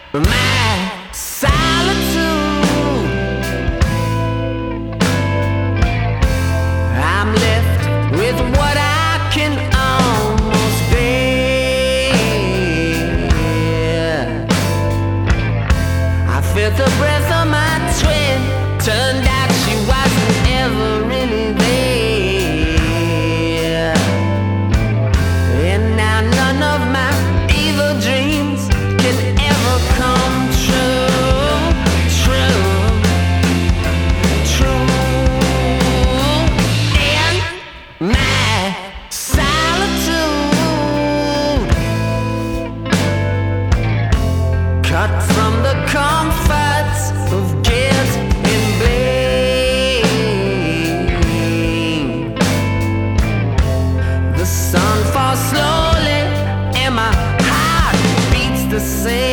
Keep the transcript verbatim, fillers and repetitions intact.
my solitude. I'm left with what I can almost bear. I felt the breath of my twin. Turned out she wasn't ever really there. And now none of my evil dreams can ever come true. True. True. And my solitude, cut from the comforts of guilt and blame. The sun falls slowly and my heart beats the same.